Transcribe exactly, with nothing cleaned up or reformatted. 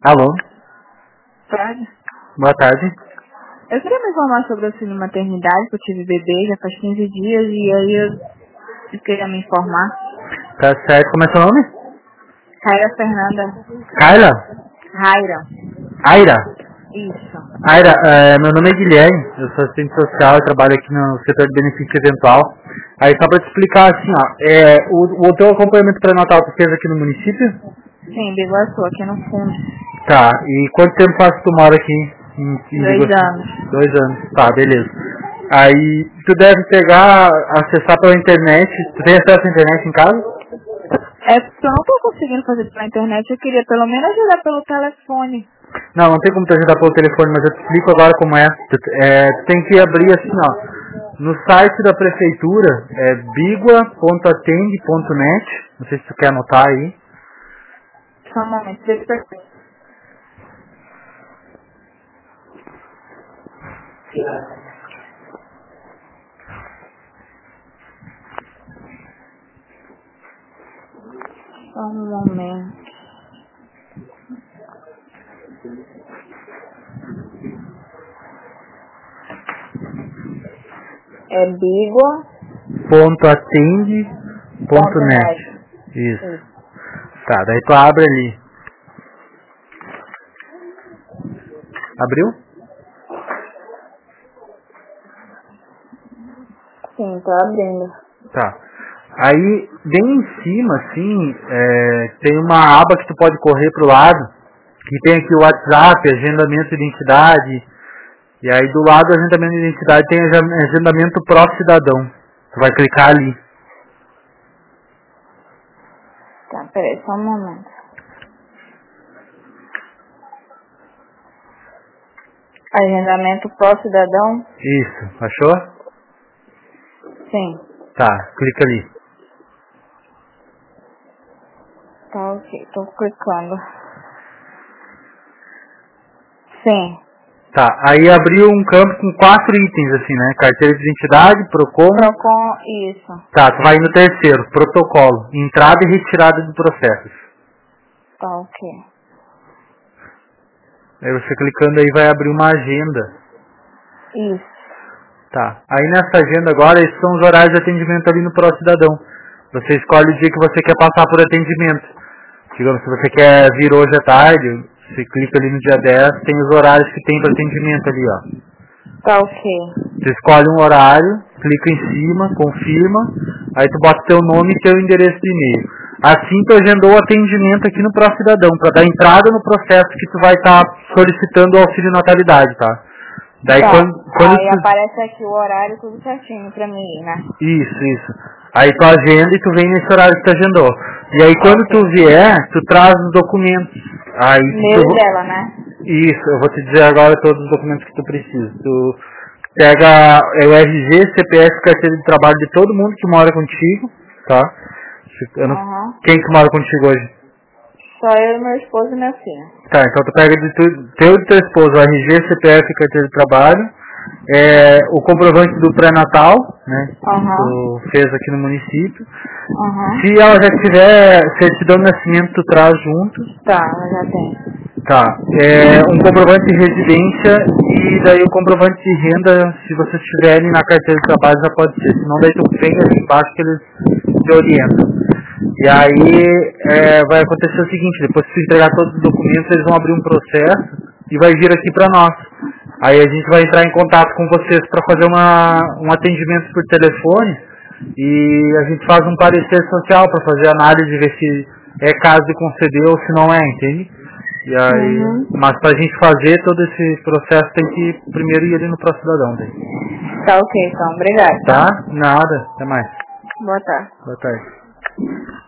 Alô? Tarde. Boa tarde. Eu queria me informar sobre o auxílio maternidade, que eu tive bebê já faz quinze dias e aí eu, eu queria me informar. Tá certo. Como é seu nome? Raira Fernanda. Kaila? Raira. Aira? Isso. Aira, é, meu nome é Guilherme, eu sou assistente social, eu trabalho aqui no setor de benefício eventual. Aí só pra te explicar assim, ó, é, o, o teu acompanhamento pré-natal tu fez aqui no município? Sim, Biguaçu, aqui no fundo. Tá, e quanto tempo faz que tu mora aqui em, em Dois Biguaçu? anos. Dois anos, tá, beleza. Aí tu deve pegar, acessar pela internet, tu tem acesso à internet em casa? É porque eu não tô conseguindo fazer pela internet, eu queria pelo menos ajudar pelo telefone. Não, não tem como te ajudar pelo telefone, mas eu te explico agora como é. Tu, é, tu tem que abrir assim, ó, no site da prefeitura, é bigua ponto atende ponto net, não sei se tu quer anotar aí. Só um momento, deixa eu ver. Só um momento. É bigua Ponto atende ponto net. Isso. Isso. Tá, daí tu abre ali. Abriu? Sim, tô abrindo. Tá. Aí, bem em cima, assim, é, tem uma aba que tu pode correr pro lado, que tem aqui o WhatsApp, agendamento de identidade, e aí do lado do agendamento de identidade tem agen- agendamento pró-cidadão. Tu vai clicar ali. Tá, peraí, só um momento. Agendamento pró-cidadão? Isso, achou? Sim. Tá, clica ali. Tá, ok, tô clicando. Sim. Tá, aí abriu um campo com quatro itens, assim, né? Carteira de identidade, Procon. Procon, isso. Tá, tu vai no terceiro, protocolo. Entrada e retirada de processos. Tá, ok. Aí você clicando aí vai abrir uma agenda. Isso. Tá. Aí nessa agenda agora, esses são os horários de atendimento ali no Pró Cidadão. Você escolhe o dia que você quer passar por atendimento. Digamos, se você quer vir hoje à tarde, você clica ali no dia dez, tem os horários que tem para atendimento ali, ó. Tá, ok. Você escolhe um horário, clica em cima, confirma, aí tu bota teu nome e teu endereço de e-mail. Assim tu agendou o atendimento aqui no Pró Cidadão, para dar entrada no processo que tu vai estar solicitando o auxílio natalidade, tá? Daí Tá. quando, quando Aí tu... aparece aqui o horário tudo certinho pra mim, né? Isso, isso. Aí tu agenda e tu vem nesse horário que tu agendou. E aí quando Ok. tu vier, tu traz os documentos. Aí Meu tu... e dela, né? Isso, eu vou te dizer agora todos os documentos que tu precisa. Tu pega é o R G, C P F, carteira de trabalho de todo mundo que mora contigo, tá? Eu não... Aham. Quem que mora contigo hoje? Só eu, meu esposo e minha filha. Tá, então tu pega de tu, teu e do teu esposo o R G, C P F e carteira de trabalho, é, o comprovante do pré-natal, né, que Aham. tu fez aqui no município. Aham. Se ela já tiver certidão de nascimento, tu traz junto. Tá, eu já tenho. Tá, é, um comprovante de residência e daí o comprovante de renda, se vocês tiverem na carteira de trabalho já pode ser, senão daí tu vem ali embaixo que eles te orientam. E aí é, vai acontecer o seguinte, depois que tu entregar todos os documentos, eles vão abrir um processo e vai vir aqui pra nós. Aí a gente vai entrar em contato com vocês para fazer uma, um atendimento por telefone e a gente faz um parecer social para fazer análise e ver se é caso de conceder ou se não é, entende? E aí, Uhum. mas pra gente fazer todo esse processo tem que primeiro ir ali no Pró Cidadão, daí. Tá, ok, então. Obrigada, Tá? tá? Nada. Até mais. Boa tarde. Boa tarde.